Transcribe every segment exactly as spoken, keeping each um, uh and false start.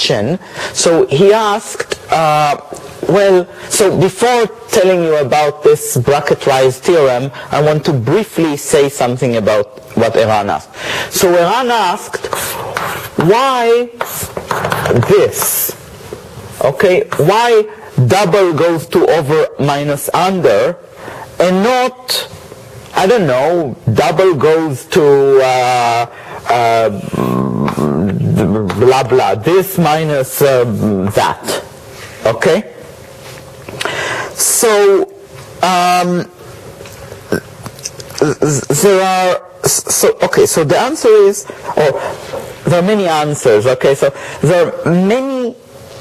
question. So he asked, uh, well, so before telling you about this bracket-wise theorem, I want to briefly say something about what Eran asked. So Eran asked, why this? Okay, why double goes to over minus under, and not, I don't know, double goes to uh, uh, blah blah, this minus uh, that. Okay? So, um, there are, so, okay, so the answer is, or there are many answers, okay, so there are many.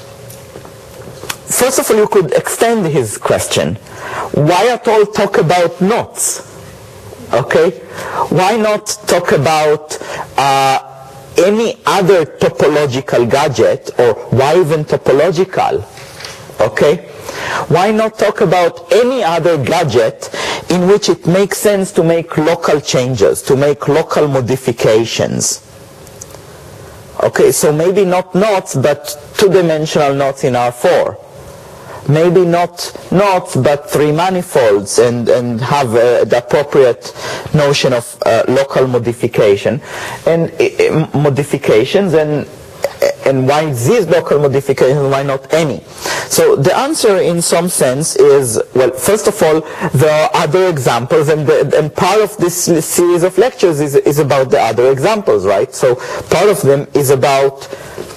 First of all, you could extend his question. Why at all talk about knots? Okay? Why not talk about uh, any other topological gadget, or why even topological? Okay? Why not talk about any other gadget in which it makes sense to make local changes, to make local modifications? Okay, so maybe not knots, but two-dimensional knots in R four. Maybe not knots, but three manifolds, and, and have uh, the appropriate notion of uh, local modification and uh, modifications, and and why these local modifications, why not any? So the answer in some sense is, well, first of all, there are other examples, and, the, and part of this series of lectures is, is about the other examples, right? So part of them is about,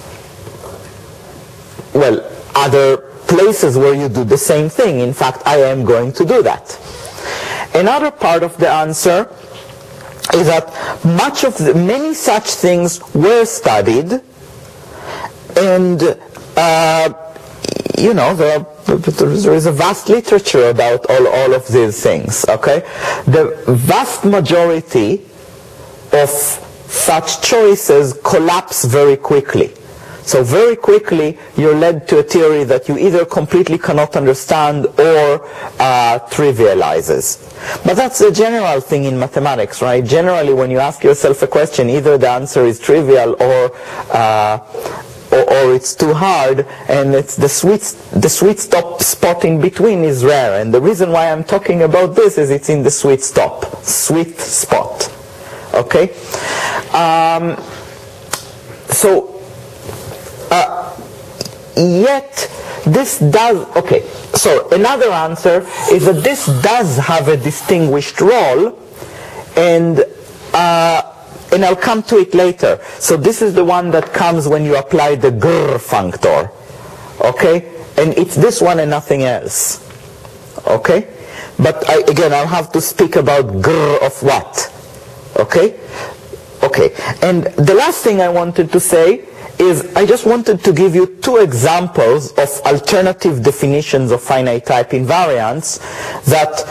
well, other places where you do the same thing. In fact, I am going to do that. Another part of the answer is that much of the, many such things were studied, and uh, you know, there, are, there is a vast literature about all, all of these things. Okay, the vast majority of such choices collapse very quickly. So very quickly, you're led to a theory that you either completely cannot understand or uh, trivializes. But that's a general thing in mathematics, right? Generally, when you ask yourself a question, either the answer is trivial or uh, or, or it's too hard, and it's the sweet the sweet stop spot in between is rare. And the reason why I'm talking about this is it's in the sweet stop, sweet spot. Okay. Um, so. Uh, yet this does, okay, so another answer is that this does have a distinguished role, and uh, and I'll come to it later. So this is the one that comes when you apply the grr functor, okay, and it's this one and nothing else, okay, but I, again I'll have to speak about grr of what, okay, okay, and the last thing I wanted to say is I just wanted to give you two examples of alternative definitions of finite type invariants that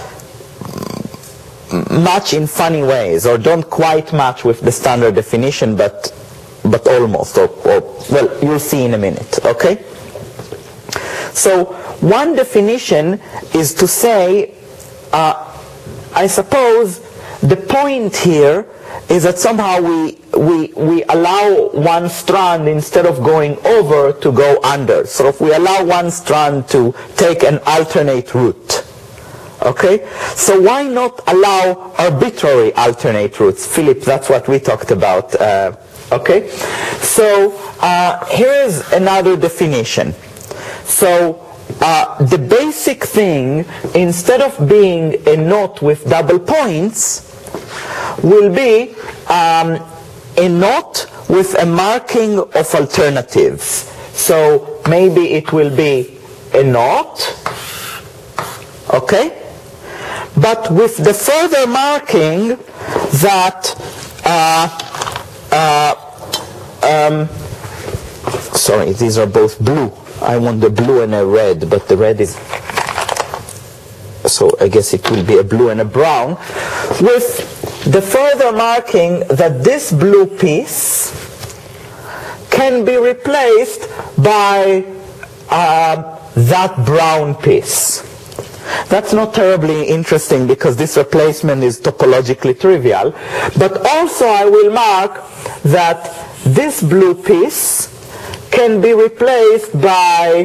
match in funny ways, or don't quite match with the standard definition, but but almost, or, or well, you'll see in a minute, okay? So one definition is to say, uh, I suppose the point here is that somehow we, we, we allow one strand, instead of going over, to go under. So if we allow one strand to take an alternate route. Okay? So why not allow arbitrary alternate routes? Philip, that's what we talked about. Uh, okay? So uh, here is another definition. So uh, the basic thing, instead of being a knot with double points, will be um, a knot with a marking of alternatives. So maybe it will be a knot, okay, but with the further marking that uh, uh, um, sorry, these are both blue. I want the blue and a red, but the red is, so I guess it will be a blue and a brown, with the further marking that this blue piece can be replaced by uh, that brown piece. That's not terribly interesting because this replacement is topologically trivial, but also I will mark that this blue piece can be replaced by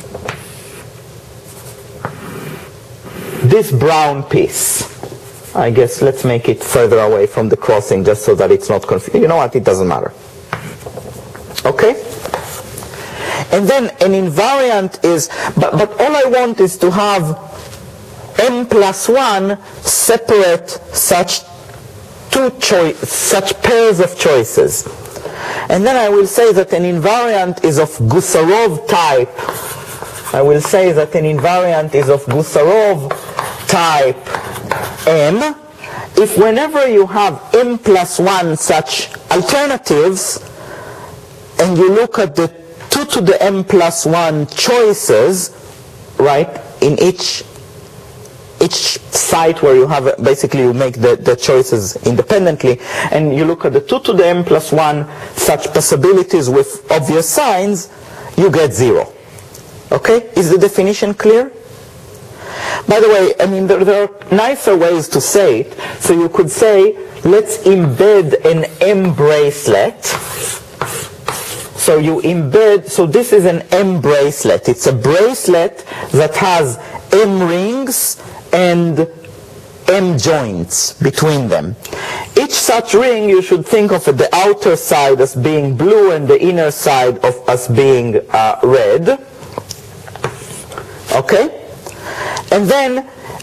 this brown piece. I guess let's make it further away from the crossing just so that it's not confusing. You know what? It doesn't matter. Okay? And then an invariant is, but, but all I want is to have m plus one separate such two choice, such pairs of choices. And then I will say that an invariant is of Gusarov type. I will say that an invariant is of Gusarov type M if whenever you have m plus one such alternatives and you look at the two to the m plus one choices, right, in each each site where you have, basically you make the, the choices independently, and you look at the two to the m plus one such possibilities with obvious signs, you get zero. Okay? Is the definition clear? By the way, I mean, there, there are nicer ways to say it. So you could say, let's embed an M bracelet. So you embed, so this is an M bracelet. It's a bracelet that has M rings and M joints between them. Each such ring you should think of the outer side as being blue and the inner side of as being uh, red. Okay? And then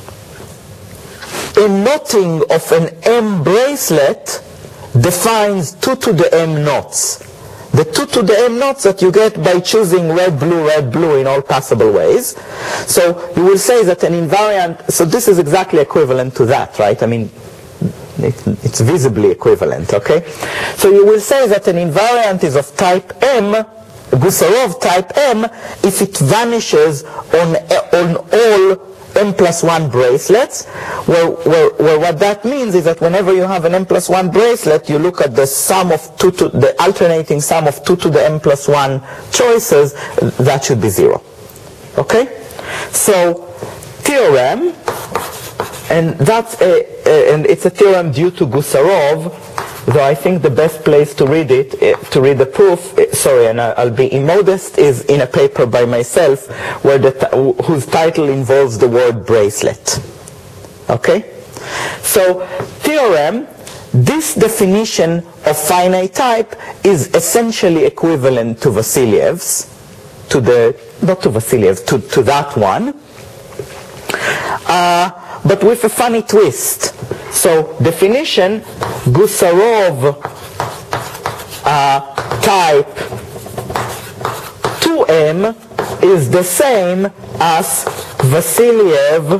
a knotting of an M bracelet defines two to the M knots. The two to the M knots that you get by choosing red, blue, red, blue in all possible ways. So you will say that an invariant, so this is exactly equivalent to that, right? I mean, it, it's visibly equivalent, okay? So you will say that an invariant is of type M, Gusarov type M, if it vanishes on, on all m plus one bracelets, where, where, where what that means is that whenever you have an m plus one bracelet, you look at the sum of two to the alternating sum of two to the m plus one choices, that should be zero. Okay? So theorem, and that's a, a and it's a theorem due to Gusarov, though I think the best place to read it, to read the proof, sorry, and I'll be immodest, is in a paper by myself, where the whose title involves the word bracelet. Okay? So, theorem, this definition of finite type is essentially equivalent to Vasilyev's, to the, not to Vasilyev's, to, to that one, uh, but with a funny twist. So, definition, Gusarov uh, type two M is the same as Vasilyev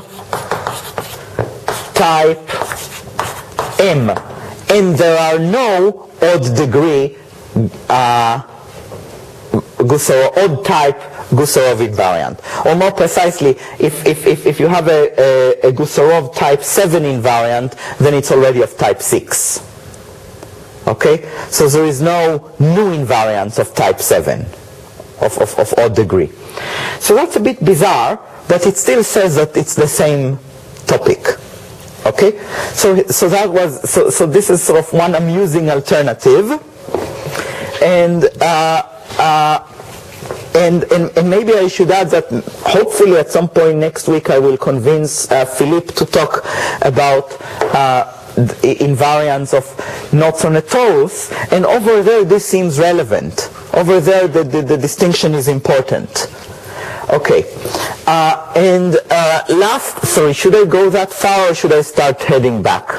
type M. And there are no odd degree uh, Gusarov, odd type Gusarov invariant. Or more precisely, if, if, if, if you have a, a, a Gusarov type seven invariant, then it's already of type six. Okay? So there is no new invariance of type seven, of, of, of odd degree. So that's a bit bizarre, but it still says that it's the same topic. Okay? So, so that was, so, so this is sort of one amusing alternative. And, uh, uh, And, and, and maybe I should add that hopefully at some point next week I will convince uh, Philippe to talk about uh, the invariance of knots on a torus. And over there this seems relevant. Over there the, the, the distinction is important. Okay. Uh, and uh, last, sorry, should I go that far or should I start heading back?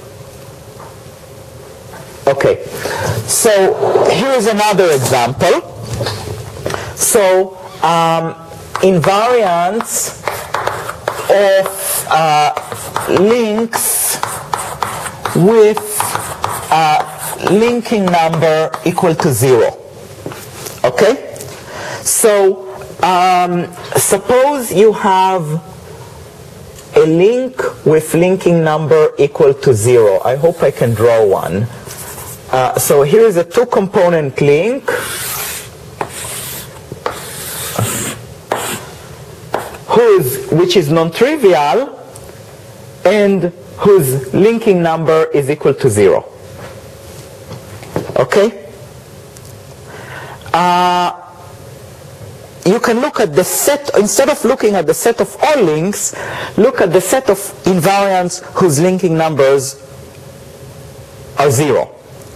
Okay. So here's another example. So, um, invariance of uh, links with uh, linking number equal to zero. Okay? So, um, suppose you have a link with linking number equal to zero. I hope I can draw one. Uh, so here is a two-component link. Whose, which is non-trivial, and whose linking number is equal to zero. Okay? Uh, you can look at the set, instead of looking at the set of all links, look at the set of invariants whose linking numbers are zero.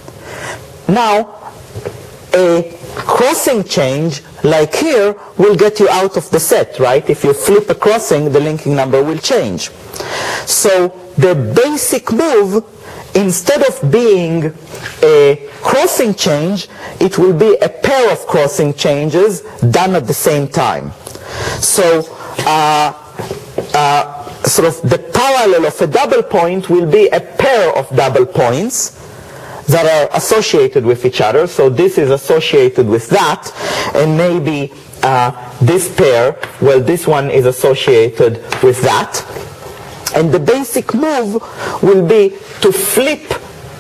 Now, a crossing change like here will get you out of the set, right? If you flip a crossing, the linking number will change. So the basic move, instead of being a crossing change, it will be a pair of crossing changes done at the same time. So uh, uh, sort of the parallel of a double point will be a pair of double points that are associated with each other. So this is associated with that, and maybe uh, this pair, well, this one is associated with that. And the basic move will be to flip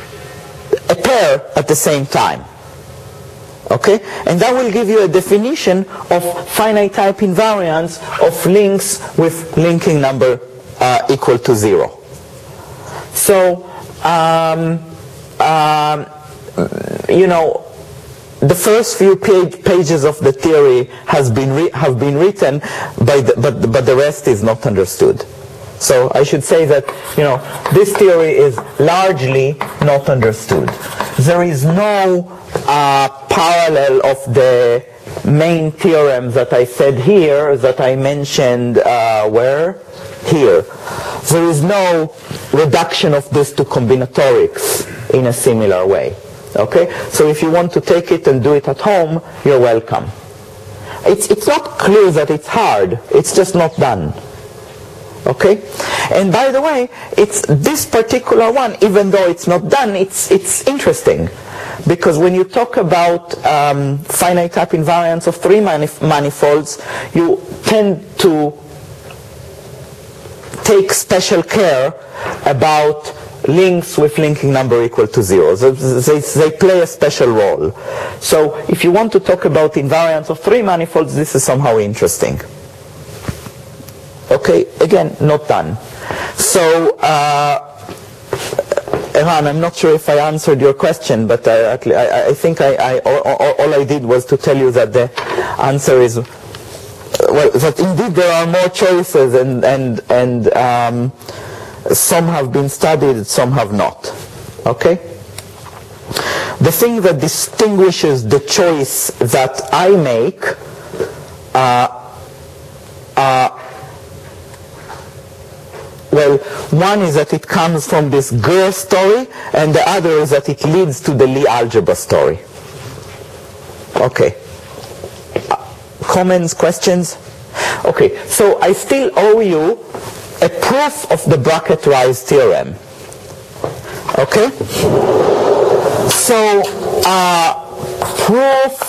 a pair at the same time. Okay? And that will give you a definition of finite type invariants of links with linking number uh, equal to zero. So, um, um, you know, the first few page, pages of the theory has been re have been written, by the, but, but the rest is not understood. So I should say that, you know, this theory is largely not understood. There is no uh, parallel of the main theorems that I said here, that I mentioned uh, where? Here. There is no reduction of this to combinatorics in a similar way. Okay? So if you want to take it and do it at home, you're welcome. It's, it's not clear that it's hard. It's just not done. Okay? And by the way, it's this particular one, even though it's not done, it's, it's interesting. Because when you talk about um, finite type invariants of three manif manifolds, you tend to take special care about links with linking number equal to zero. They, they, they play a special role. So if you want to talk about invariants of three manifolds, this is somehow interesting. Okay, again, not done. So, uh, Eran, I'm not sure if I answered your question, but I, I, I think I, I, all, all I did was to tell you that the answer is, well, that indeed there are more choices, and, and, and um, some have been studied, some have not. Okay? The thing that distinguishes the choice that I make uh, uh, well, one is that it comes from this Gur story, and the other is that it leads to the Lie algebra story. Okay. Uh, comments, questions? Okay, so I still owe you a proof of the bracket-rise theorem. Okay? So, uh, proof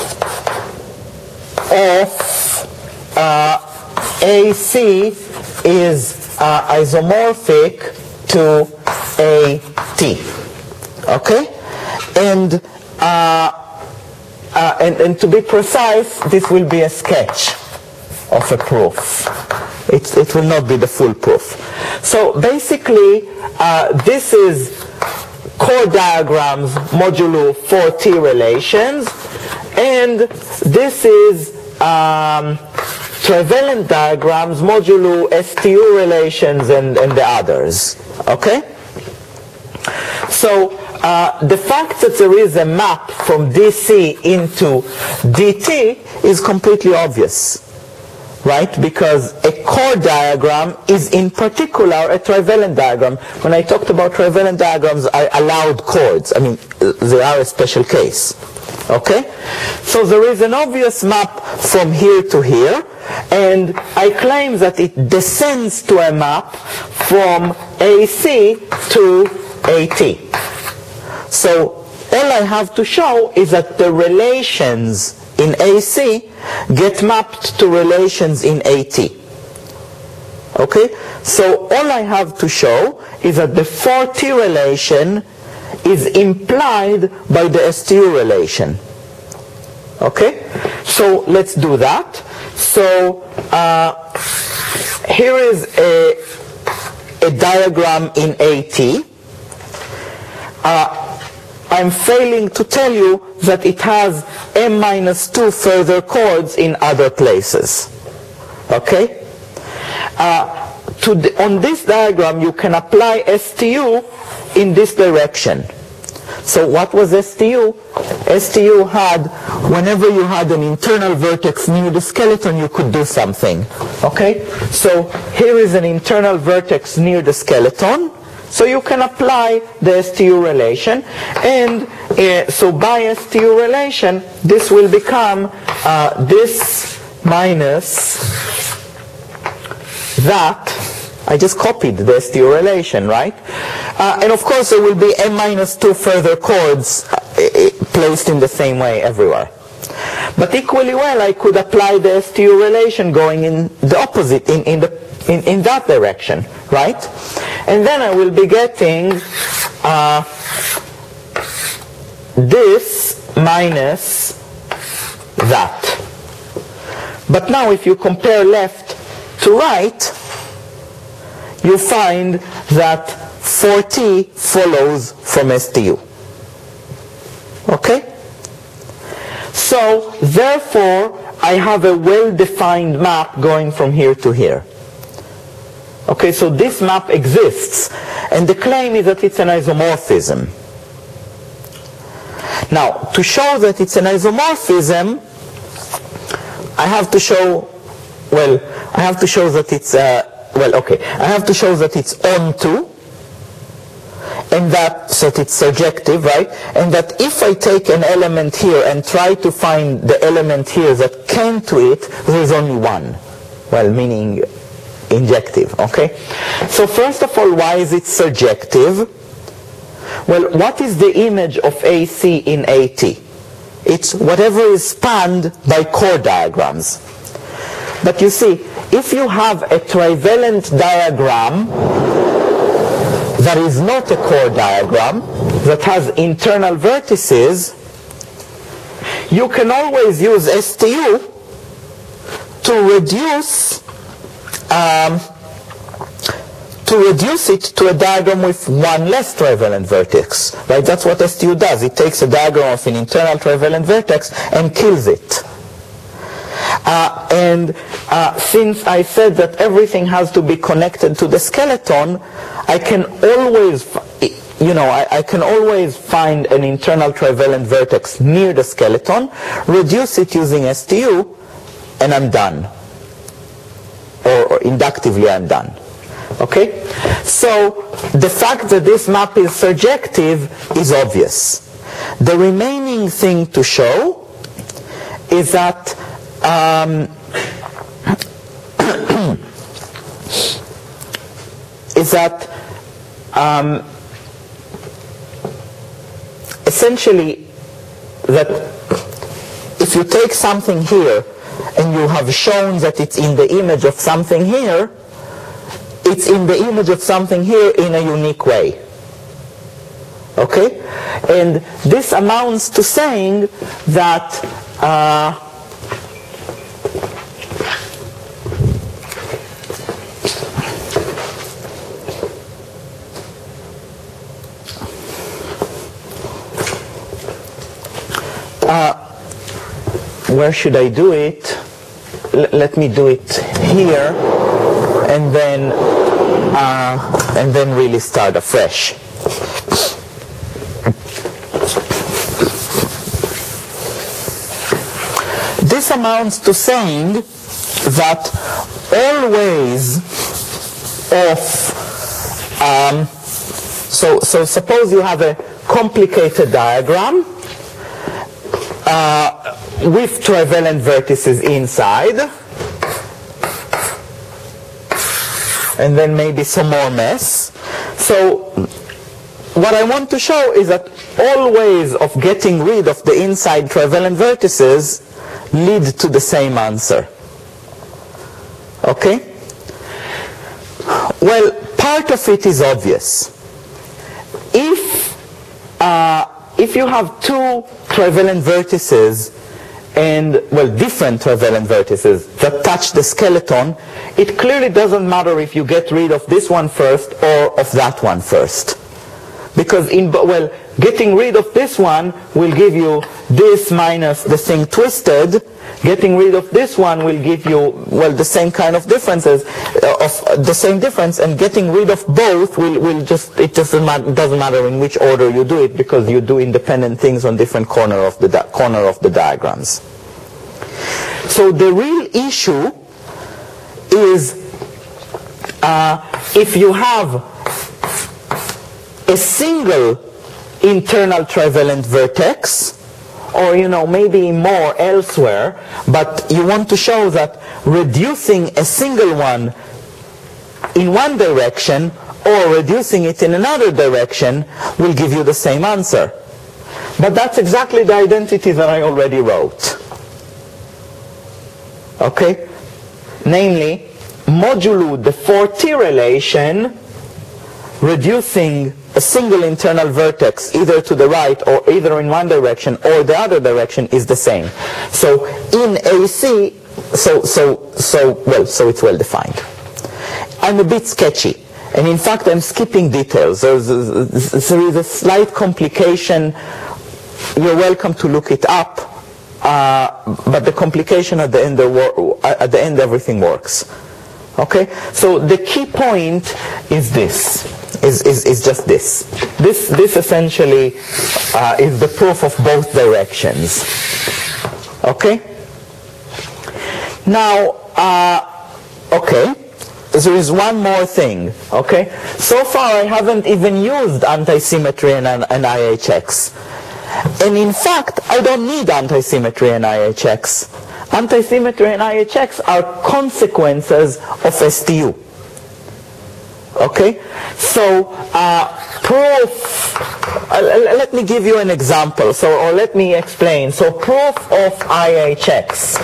of uh, A C is Uh, isomorphic to A T. Okay? And, uh, uh, and, and to be precise, this will be a sketch of a proof. It, it will not be the full proof. So basically, uh, this is core diagrams modulo four T relations, and this is um, trivalent diagrams modulo S T U relations and, and the others. Okay? So uh, the fact that there is a map from D C into D T is completely obvious. Right? Because a core diagram is in particular a trivalent diagram. When I talked about trivalent diagrams, I allowed chords. I mean, they are a special case. Okay? So there is an obvious map from here to here, and I claim that it descends to a map from A C to A T. So all I have to show is that the relations in A C get mapped to relations in A T. Okay? So all I have to show is that the four T relation is implied by the S T U relation. Okay? So let's do that. So uh, here is a, a diagram in A T. Uh, I'm failing to tell you that it has m minus two further chords in other places. Okay? Uh, to the, on this diagram, you can apply S T U in this direction. So what was S T U? S T U had, whenever you had an internal vertex near the skeleton, you could do something. Okay? So here is an internal vertex near the skeleton. So you can apply the S T U relation. And uh, so by S T U relation, this will become uh, this minus that. I just copied the S T U relation, right? Uh, and of course there will be m minus two further chords uh, placed in the same way everywhere. But equally well, I could apply the S T U relation going in the opposite, in, in, the, in, in that direction, right? And then I will be getting uh, this minus that. But now if you compare left to right, you find that four T follows from S T U. Okay? So, therefore, I have a well-defined map going from here to here. Okay, so this map exists, and the claim is that it's an isomorphism. Now, to show that it's an isomorphism, I have to show, well, I have to show that it's a Well, okay, I have to show that it's onto, and that, so that it's surjective, right? And that if I take an element here and try to find the element here that came to it, there's only one. Well, meaning injective, okay? So first of all, why is it surjective? Well, what is the image of A C in A T? It's whatever is spanned by chord diagrams. But you see, if you have a trivalent diagram that is not a chord diagram, that has internal vertices, you can always use S T U to reduce um, to reduce it to a diagram with one less trivalent vertex. Right? That's what S T U does. It takes a diagram of an internal trivalent vertex and kills it. Uh, and uh, since I said that everything has to be connected to the skeleton, I can always, you know, I, I can always find an internal trivalent vertex near the skeleton, reduce it using S T U, and I'm done. Or, or inductively I'm done. Okay? So the fact that this map is surjective is obvious. The remaining thing to show is that Um, is that um, essentially that if you take something here and you have shown that it's in the image of something here, it's in the image of something here in a unique way. Okay? And this amounts to saying that uh, Uh, where should I do it? L let me do it here, and then uh, and then really start afresh. This amounts to saying that all ways of um, so so suppose you have a complicated diagram. Uh, with trivalent vertices inside, and then maybe some more mess. So what I want to show is that all ways of getting rid of the inside trivalent vertices lead to the same answer. Okay? Well, part of it is obvious. If uh, if you have two trivalent vertices and, well, different trivalent vertices that touch the skeleton, it clearly doesn't matter if you get rid of this one first or of that one first. Because, in, well, getting rid of this one will give you this minus the thing twisted. Getting rid of this one will give you, well, the same kind of differences, uh, of the same difference, and getting rid of both will, will just, it doesn't matter, doesn't matter in which order you do it, because you do independent things on different corner of the di corner of the diagrams. So the real issue is uh, if you have a single internal trivalent vertex, or, you know, maybe more elsewhere, but you want to show that reducing a single one in one direction or reducing it in another direction will give you the same answer. But that's exactly the identity that I already wrote. Okay? Namely, modulo the four T relation, reducing a single internal vertex either to the right or either in one direction or the other direction is the same. So in A C, so so so well, so it's well defined. I'm a bit sketchy, and in fact I'm skipping details. There's a, there is a slight complication. You're welcome to look it up, uh, but the complication at the end, the at the end everything works. Okay, so the key point is this. Is, is, is just this. This, this essentially uh, is the proof of both directions. Okay? Now, uh, okay, there is one more thing. Okay? So far I haven't even used antisymmetry and, and I H X. And in fact, I don't need antisymmetry and I H X. Antisymmetry and I H X are consequences of S T U. Okay, so uh, proof, uh, let me give you an example, so, or let me explain. So proof of I H X.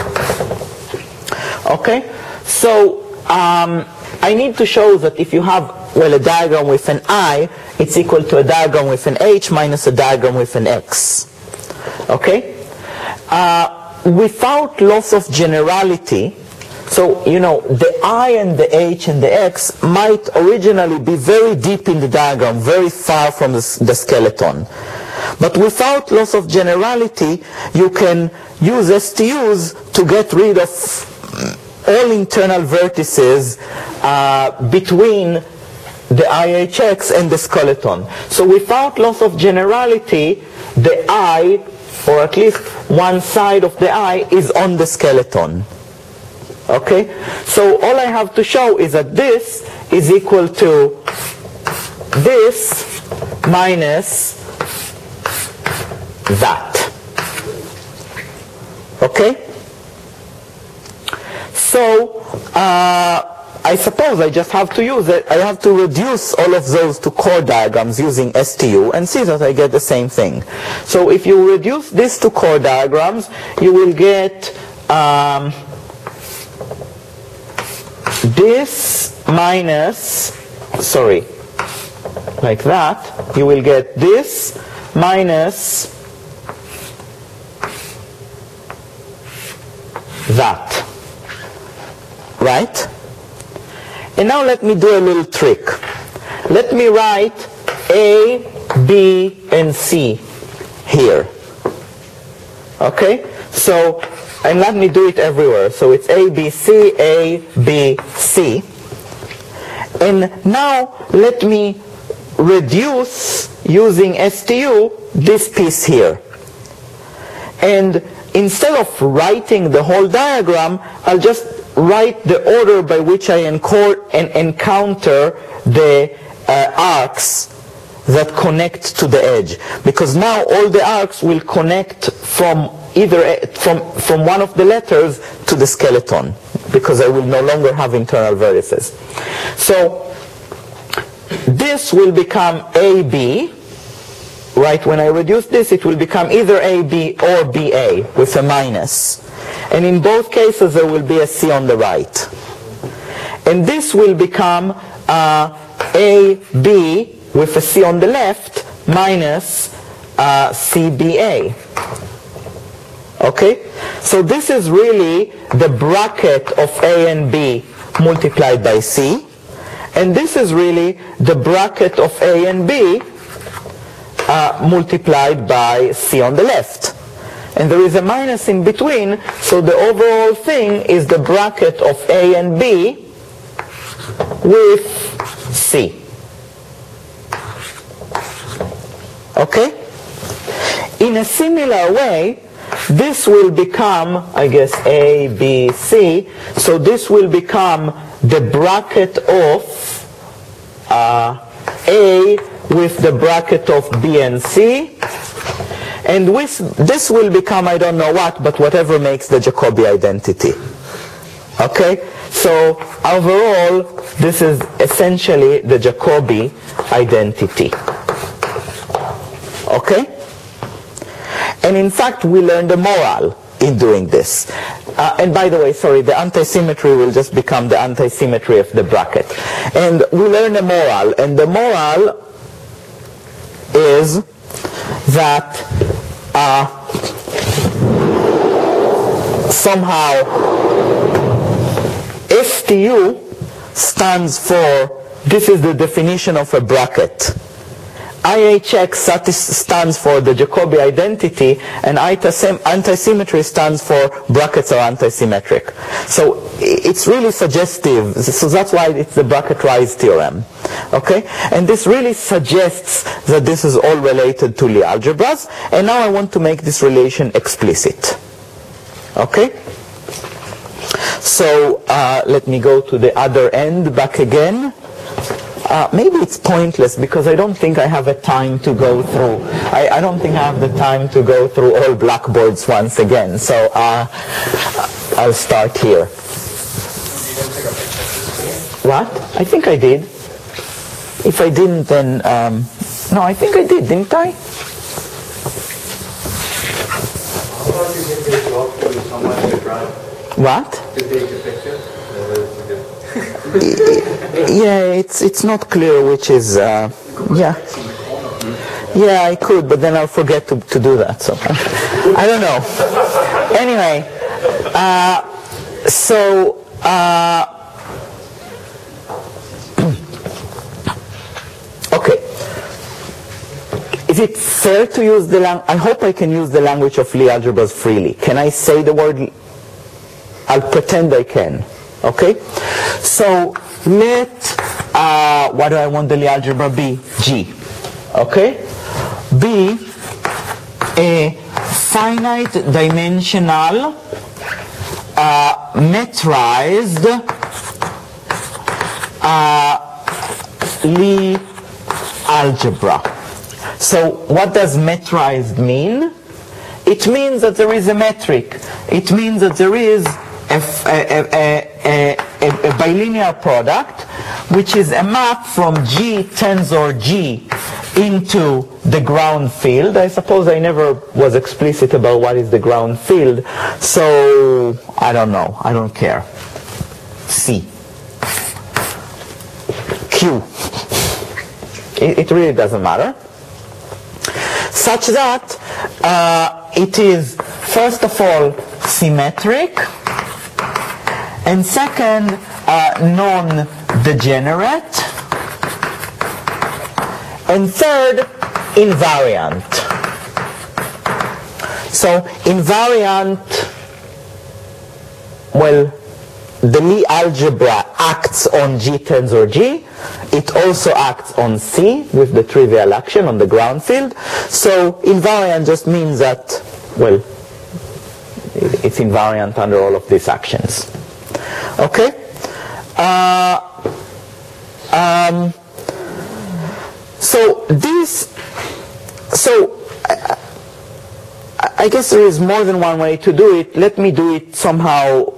Okay, so um, I need to show that if you have, well, a diagram with an I, it's equal to a diagram with an H minus a diagram with an X. Okay, uh, without loss of generality. So, you know, the I and the H and the X might originally be very deep in the diagram, very far from the, the skeleton. But without loss of generality, you can use S T Us to get rid of all internal vertices uh, between the I H X and the skeleton. So without loss of generality, the I, or at least one side of the I, is on the skeleton. Okay, so all I have to show is that this is equal to this minus that. Okay, so uh, I suppose I just have to use it. I have to reduce all of those to chord diagrams using S T U and see that I get the same thing. So if you reduce this to chord diagrams, you will get um, this minus, sorry, like that, you will get this minus that, right? And now let me do a little trick. Let me write A, B, and C here. Okay? So, and let me do it everywhere. So it's A, B, C, A, B, C. And now let me reduce, using S T U, this piece here. And instead of writing the whole diagram, I'll just write the order by which I encode and encounter the uh, arcs that connect to the edge. Because now all the arcs will connect from either from, from one of the letters to the skeleton, because I will no longer have internal vertices. So this will become A B. Right, when I reduce this, it will become either A B or B A with a minus. And in both cases, there will be a C on the right. And this will become uh, A B with a C on the left minus uh, C B A. Okay? So this is really the bracket of A and B multiplied by C. And this is really the bracket of A and B uh, multiplied by C on the left. And there is a minus in between, so the overall thing is the bracket of A and B with C. Okay? In a similar way, this will become, I guess, A, B, C. So this will become the bracket of uh, A with the bracket of B and C. And with, this will become, I don't know what, but whatever makes the Jacobi identity. Okay? So overall, this is essentially the Jacobi identity. Okay? And in fact, we learned a moral in doing this. Uh, and by the way, sorry, the antisymmetry will just become the antisymmetry of the bracket. And we learned a moral, and the moral is that uh, somehow S T U stands for, this is the definition of a bracket. I H X stands for the Jacobi identity, and antisymmetry stands for brackets are antisymmetric. So it's really suggestive. So that's why it's the bracket-wise theorem. Okay? And this really suggests that this is all related to Lie algebras. And now I want to make this relation explicit. Okay? So uh, let me go to the other end, back again. Uh, maybe it's pointless because I don't think I have a time to go through. I, I don't think I have the time to go through all blackboards once again. So uh, I'll start here. What? I think I did. If I didn't, then um, no, I think I did, didn't I? What? To take a picture. Yeah, it's it's not clear which is uh, yeah yeah I could, but then I'll forget to, to do that, so I don't know. Anyway, uh, so uh, okay, is it fair to use the lang- I hope I can use the language of Lie algebras freely. Can I say the word? I'll pretend I can. Okay, so let, uh, what do I want the Lie algebra be? G. Okay, be a finite dimensional uh, metrized uh, Lie algebra. So what does metrized mean? It means that there is a metric. It means that there is A, a, a, a, a bilinear product, which is a map from G tensor G into the ground field. I suppose I never was explicit about what is the ground field, so I don't know. I don't care. C. Q. It, it really doesn't matter. Such that uh, it is, first of all, symmetric, and second, uh, non-degenerate. And third, invariant. So invariant, well, the Lie algebra acts on G tensor G. It also acts on C with the trivial action on the ground field. So invariant just means that, well, it's invariant under all of these actions. Okay? Uh, um, so this, so I, I guess there is more than one way to do it. Let me do it somehow.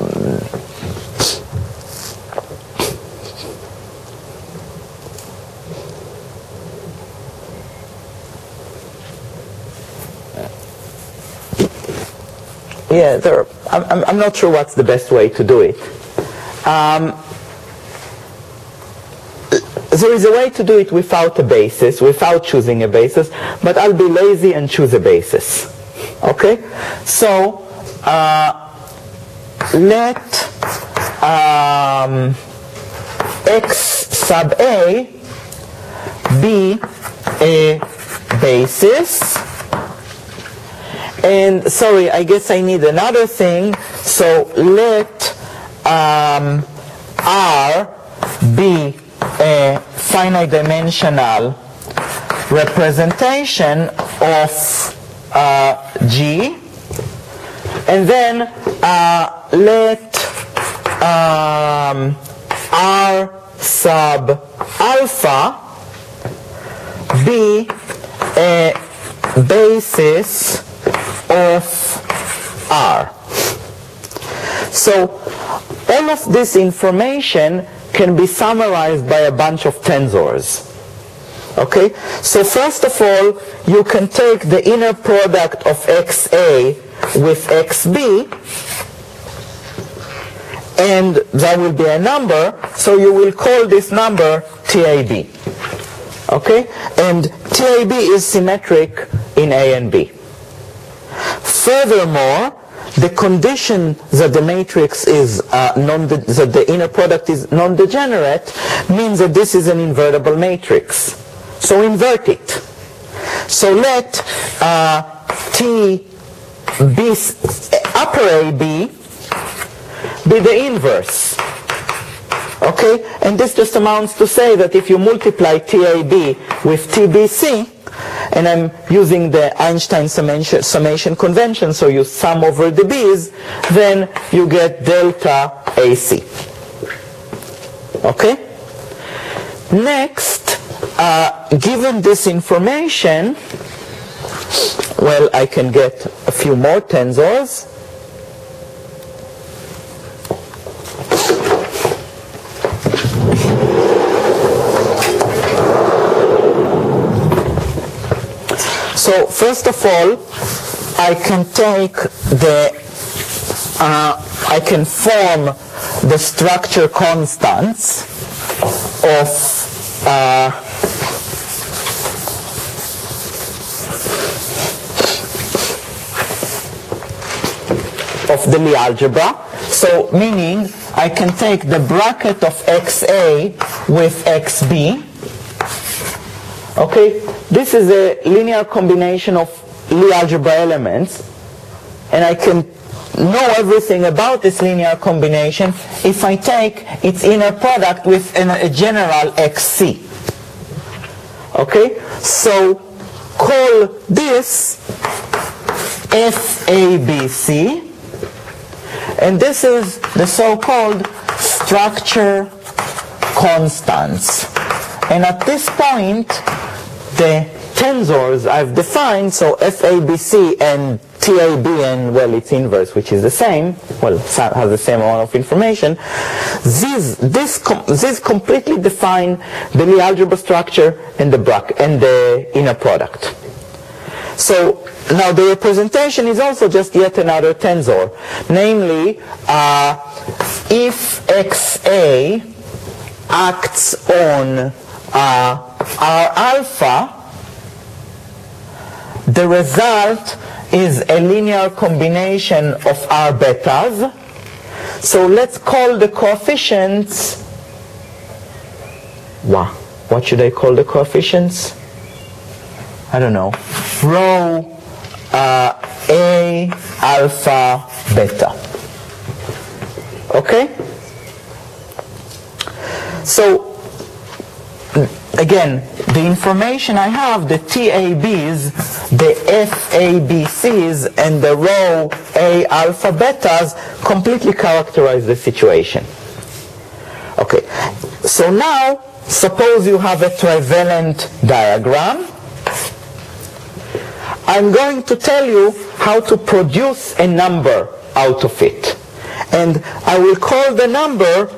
Yeah, there. I'm, I'm not sure what's the best way to do it. Um, there is a way to do it without a basis, without choosing a basis, but I'll be lazy and choose a basis. Okay? So, uh, let um, x sub a be a basis. And sorry, I guess I need another thing. So let um, R be a finite dimensional representation of uh, G, and then uh, let um, R sub alpha be a basis of R. So all of this information can be summarized by a bunch of tensors. Okay? So first of all, you can take the inner product of xA with xb, and that will be a number, so you will call this number T A B. Okay? And T A B is symmetric in A and B. Furthermore, the condition that the matrix is uh, non that the inner product is non-degenerate means that this is an invertible matrix. So invert it. So let uh, T B upper A B be the inverse. Okay? And this just amounts to say that if you multiply T A B with T B C, and I'm using the Einstein summation, summation convention, so you sum over the B's, then you get delta A C. Okay? Next, uh, given this information, well, I can get a few more tensors. So first of all, I can take the, uh, I can form the structure constants of uh, of the Lie algebra. So meaning I can take the bracket of xA with xb. Okay, this is a linear combination of Lie algebra elements, and I can know everything about this linear combination if I take its inner product with an, a general xc. Okay, so call this F A B C, and this is the so-called structure constants. And at this point, the tensors I've defined, so F A B C and T A B and, well, its inverse, which is the same, well, has the same amount of information, these, this, com these completely define the Lie algebra structure and the, bracket, and the inner product. So now the representation is also just yet another tensor, namely, uh, if xA acts on uh, R alpha, the result is a linear combination of R betas. So let's call the coefficients, wow, what should I call the coefficients? I don't know, rho uh, A alpha beta. Okay? So again, the information I have, the T A Bs, the F A B Cs, and the rho A alpha betas completely characterize the situation. Okay, so now suppose you have a trivalent diagram. I'm going to tell you how to produce a number out of it. And I will call the number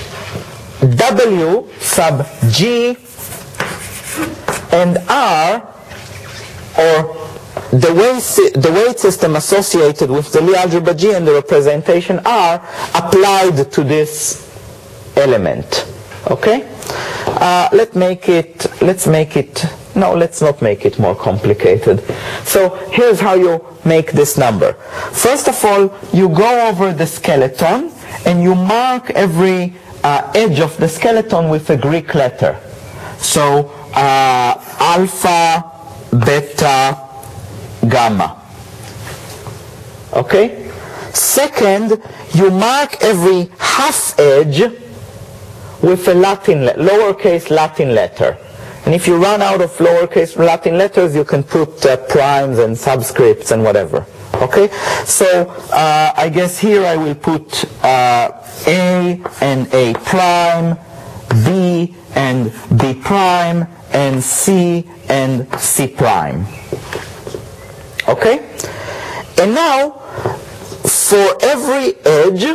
W sub G and R, or the weight, the weight system associated with the Lie algebra G and the representation R applied to this element. Okay? Uh, let's make it, let's make it, no, let's not make it more complicated. So here's how you make this number. First of all, you go over the skeleton and you mark every uh, edge of the skeleton with a Greek letter. So uh, alpha, beta, gamma. Okay? Second, you mark every half edge with a Latin, lowercase Latin letter. And if you run out of lowercase Latin letters, you can put uh, primes and subscripts and whatever. Okay? So uh, I guess here I will put uh, A and A prime, B and B prime, and C and C prime. Okay? And now, for every edge,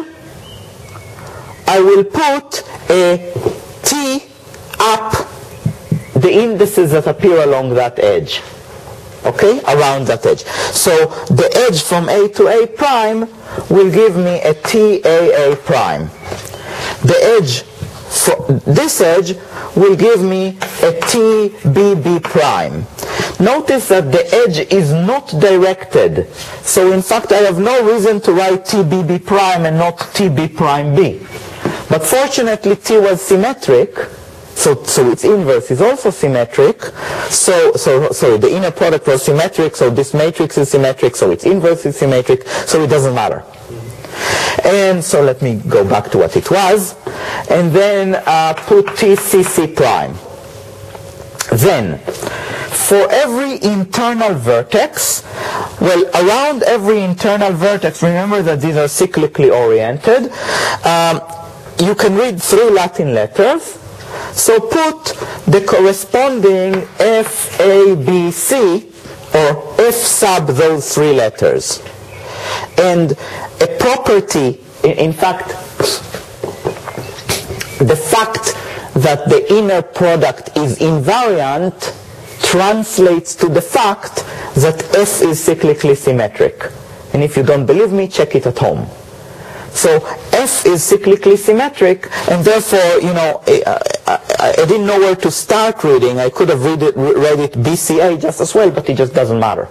I will put a T up the indices that appear along that edge. Okay? Around that edge. So the edge from A to A prime will give me a T A A prime. The edge, for this edge, will give me a T B B prime. Notice that the edge is not directed. So in fact, I have no reason to write T B B prime and not T B prime B. But fortunately, T was symmetric. So, so its inverse is also symmetric. So, so, sorry, the inner product was symmetric, so this matrix is symmetric, so its inverse is symmetric, so it doesn't matter. And so let me go back to what it was. And then uh, put T C C prime. Then, for every internal vertex, well, around every internal vertex, remember that these are cyclically oriented, um, you can read three Latin letters. So put the corresponding F, A, B, C, or F sub those three letters. And a property, in fact, the fact that the inner product is invariant translates to the fact that F is cyclically symmetric. And if you don't believe me, check it at home. So F is cyclically symmetric, and therefore, you know, I, I, I didn't know where to start reading. I could have read it, read it B C A just as well, but it just doesn't matter.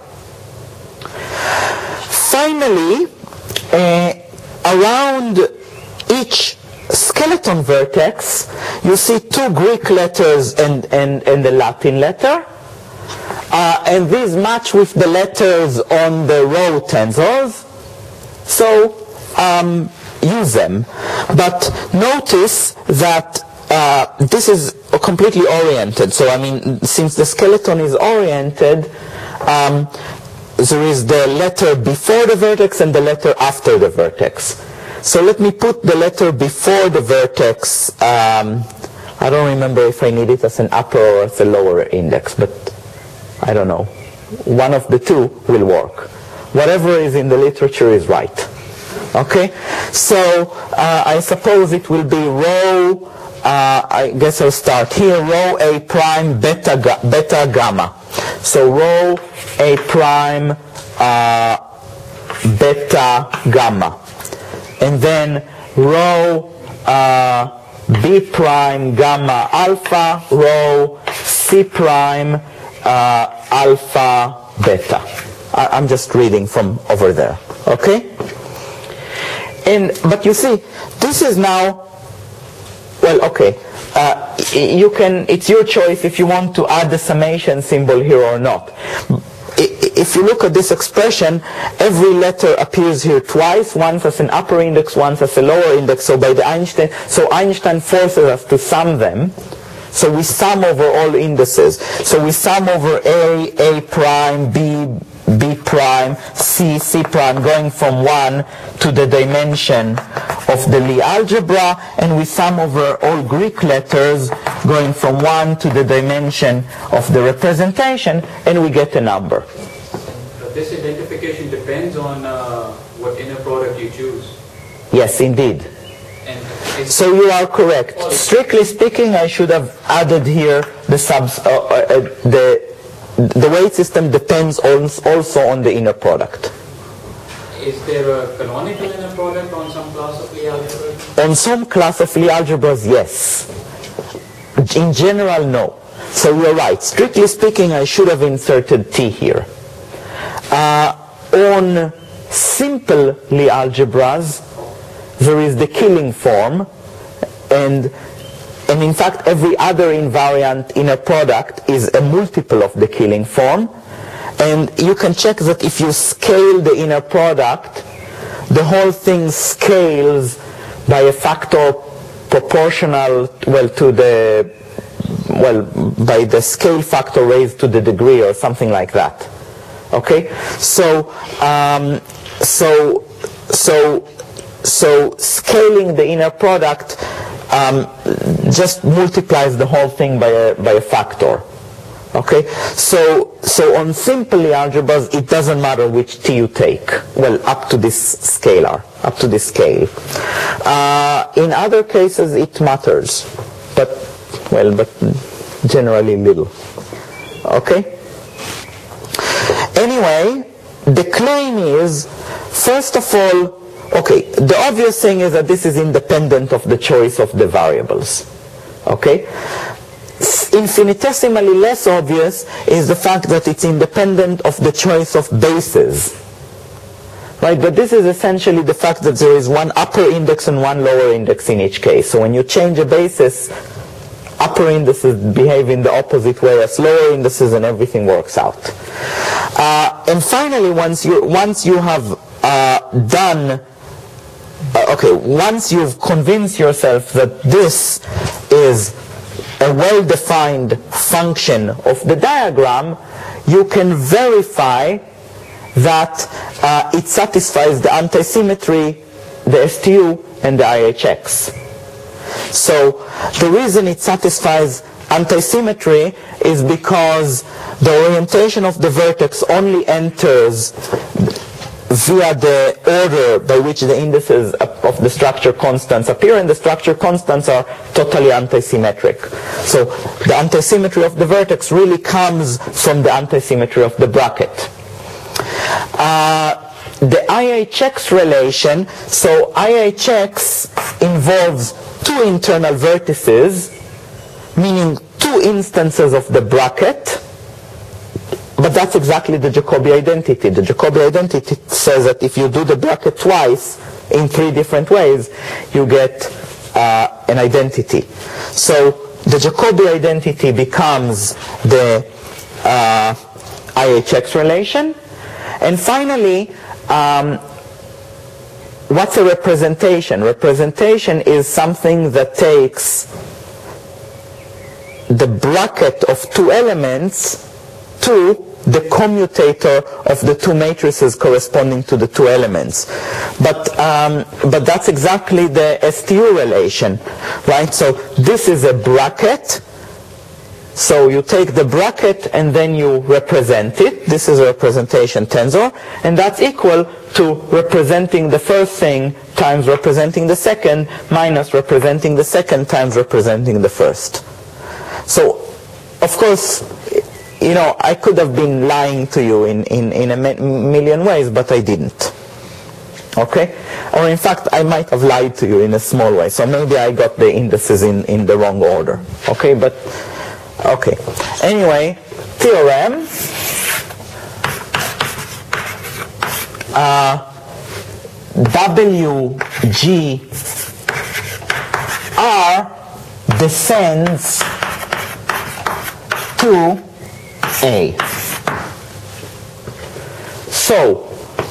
Finally, uh, around each skeleton vertex, you see two Greek letters and, and, and the Latin letter. Uh, and these match with the letters on the row tensors. So um, use them. But notice that uh, this is completely oriented. So I mean, since the skeleton is oriented, um, there is the letter before the vertex and the letter after the vertex. So let me put the letter before the vertex. Um, I don't remember if I need it as an upper or as a lower index, but I don't know. One of the two will work. Whatever is in the literature is right. Okay? So uh, I suppose it will be row, uh, I guess I'll start here, row A prime beta, ga beta gamma. So row A prime uh, beta gamma. And then row uh, B prime gamma alpha, row C prime uh, alpha beta. I, I'm just reading from over there. Okay? And but you see, this is now, well, okay. Uh, you can, it's your choice if you want to add the summation symbol here or not. If you look at this expression, every letter appears here twice, once as an upper index, once as a lower index. So by the Einstein, so Einstein forces us to sum them. So we sum over all indices. So we sum over A, A prime, B, B prime, C, C prime, going from one to the dimension of the Lie algebra, and we sum over all Greek letters going from one to the dimension of the representation, and we get a number. This identification depends on uh, what inner product you choose. Yes, indeed. And so you are correct. Strictly speaking, I should have added here the subs. Uh, uh, the the weight system depends on, also on the inner product. Is there a canonical inner product on some class of Lie algebras? On some class of Lie algebras, yes. In general, no. So you're right. Strictly speaking, I should have inserted T here. Uh, on simple Lie algebras, there is the killing form, and and in fact every other invariant inner product is a multiple of the Killing form. And you can check that if you scale the inner product, the whole thing scales by a factor proportional, well, to the, well, by the scale factor raised to the degree or something like that. Okay? So, um, so, so, so scaling the inner product um, just multiplies the whole thing by a, by a factor. Okay, so so on simple algebras, it doesn't matter which t you take. Well, up to this scalar, up to this scale. Uh, in other cases, it matters, but well, but generally little. Okay. Anyway, the claim is, first of all, okay, the obvious thing is that this is independent of the choice of the variables. Okay. Infinitesimally less obvious is the fact that it's independent of the choice of bases. Right? But this is essentially the fact that there is one upper index and one lower index in each case. So when you change a basis, upper indices behave in the opposite way as lower indices, and everything works out. Uh, and finally, once you once you have uh, done, uh, okay, once you've convinced yourself that this is a well-defined function of the diagram, you can verify that uh, it satisfies the antisymmetry, the S T U, and the I H X. So the reason it satisfies antisymmetry is because the orientation of the vertex only enters via the order by which the indices of the structure constants appear, and the structure constants are totally antisymmetric. So the antisymmetry of the vertex really comes from the antisymmetry of the bracket. Uh, the I H X relation, so I H X involves two internal vertices, meaning two instances of the bracket. But that's exactly the Jacobi identity. The Jacobi identity says that if you do the bracket twice in three different ways, you get uh, an identity. So the Jacobi identity becomes the uh, I H X relation. And finally, um, what's a representation? Representation is something that takes the bracket of two elements to the commutator of the two matrices corresponding to the two elements. But um, but that's exactly the S T U relation, right? So this is a bracket. So you take the bracket and then you represent it. This is a representation tensor, and that's equal to representing the first thing times representing the second minus representing the second times representing the first. So, of course, you know, I could have been lying to you in, in, in a million ways, but I didn't. Okay? Or in fact, I might have lied to you in a small way. So maybe I got the indices in, in the wrong order. Okay? But, okay. Anyway, theorem. Uh, W G R descends to A. So,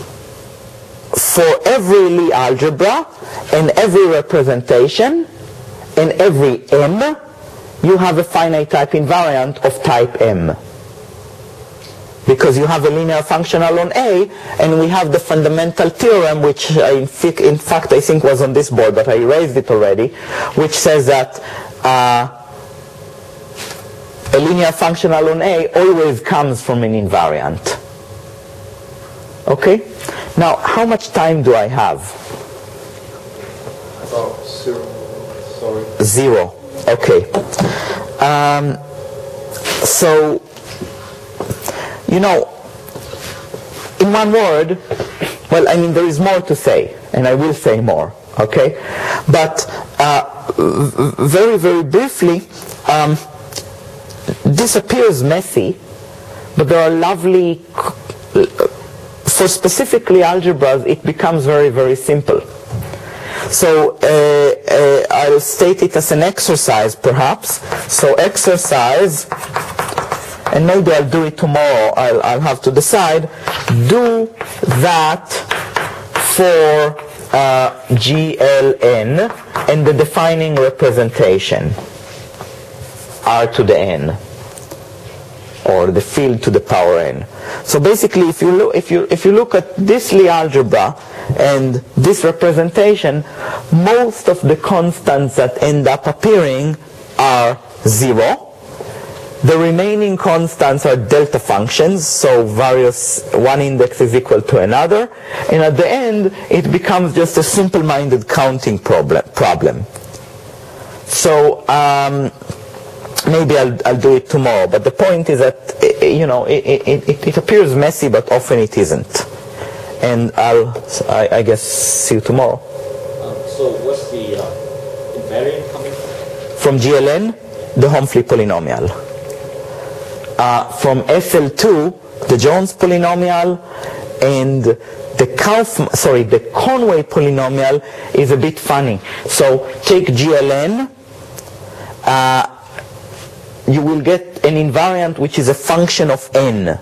for every Lie algebra and every representation and every M, you have a finite type invariant of type M. Because you have a linear functional on A, and we have the fundamental theorem, which I, in fact I think was on this board, but I erased it already, which says that uh, a linear functional on A always comes from an invariant. Okay? Now, how much time do I have? Oh, zero. Sorry. Zero. Okay. Um, so, you know, in one word, well, I mean, there is more to say, and I will say more, okay? But uh, very, very briefly, um, this appears messy, but there are lovely, for specifically algebras, it becomes very, very simple. So uh, uh, I'll state it as an exercise perhaps. So exercise, and maybe I'll do it tomorrow, I'll, I'll have to decide. Do that for uh, G L N and the defining representation, R to the N, or the field to the power N. So basically, if you look, if you if you look at this Lie algebra and this representation, most of the constants that end up appearing are zero. The remaining constants are delta functions, so various, one index is equal to another, and at the end it becomes just a simple-minded counting problem. problem. So um, maybe I'll, I'll do it tomorrow, but the point is that, you know, it, it, it, it appears messy, but often it isn't. And I'll, I, I guess, see you tomorrow. Um, so what's the uh, invariant coming from? From G L N, the Homfly polynomial. Uh, from S L two, the Jones polynomial, and the Kaufman, sorry, the Conway polynomial is a bit funny. So take G L N, uh, you will get an invariant which is a function of n,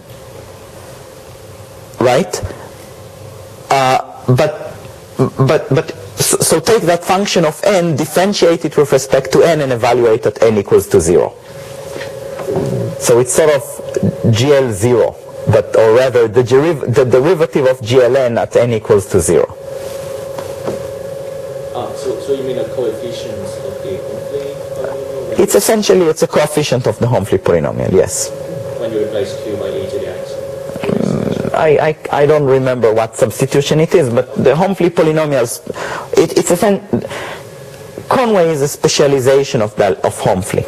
right? Uh, but but but so, so take that function of n, differentiate it with respect to n, and evaluate at n equals to zero. So it's sort of G L zero, but or rather the, deriv the derivative of G L N at n equals to zero. Ah, so, so you mean the coefficients of the Homfly polynomial? It's essentially it's a coefficient of the Homfly polynomial, yes. When you replace q by e to the x? Mm, I, I, I don't remember what substitution it is, but the Homfly polynomials, it, it's a Conway is a specialization of that of Homfly.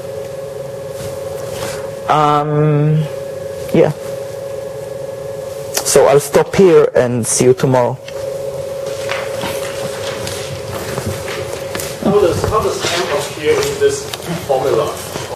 Um, yeah. So I'll stop here and see you tomorrow. How does, how does M appear in this formula?